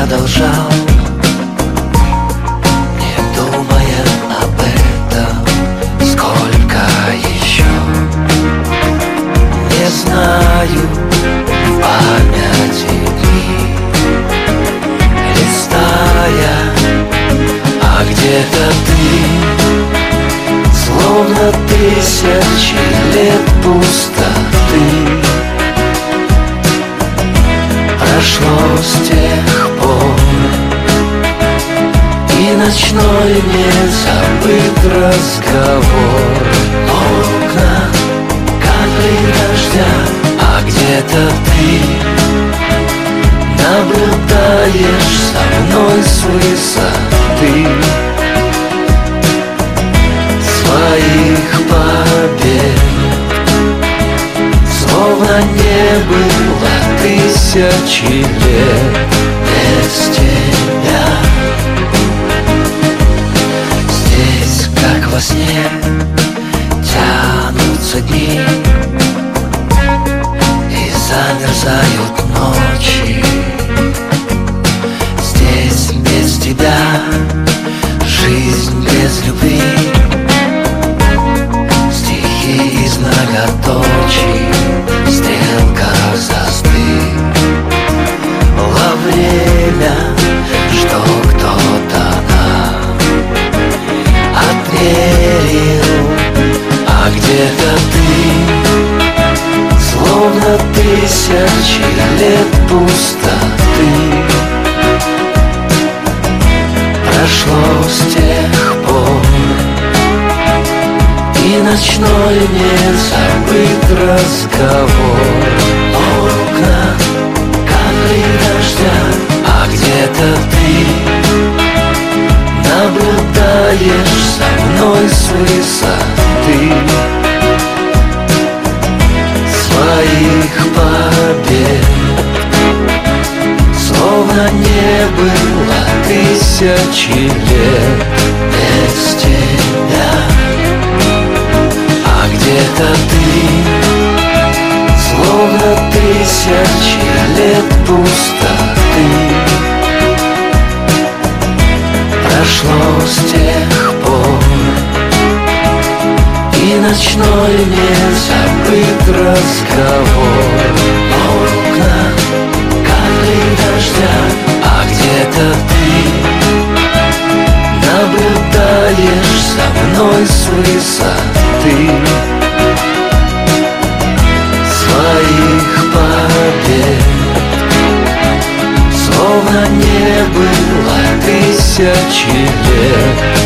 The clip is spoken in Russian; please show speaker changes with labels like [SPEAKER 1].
[SPEAKER 1] продолжал, не думая об этом. Сколько еще? Не знаю, в памяти дни листая, а где-то ты, словно тысячи лет пустоты. Прошло с тех пор, и ночной незабыт разговор. Окна, капли дождя, а где-то ты наблюдаешь за мной с высоты своих побед. Словно не было тысячи лет без тебя. Здесь, как во сне, тянутся дни и замерзают ночи. Здесь без тебя жизнь без любви, стихи из многоточий, стрелка застыла время, что кто-то нам отмерил, а где-то ты, словно тысячи лет пустоты. Прошло с тех пор, и ночной незабыт разговор. Окна, капли дождя, а где-то ты наблюдаешь за мной с высоты своих побед. Словно не было тысячи лет без тебя. А где-то ты, словно тысячи лет пустоты. Прошло с тех пор, и ночной незабыт разговор. Окна, капли дождя, а где-то ты наблюдаешь за мной с высоты своих побед. Словно не было тысячи лет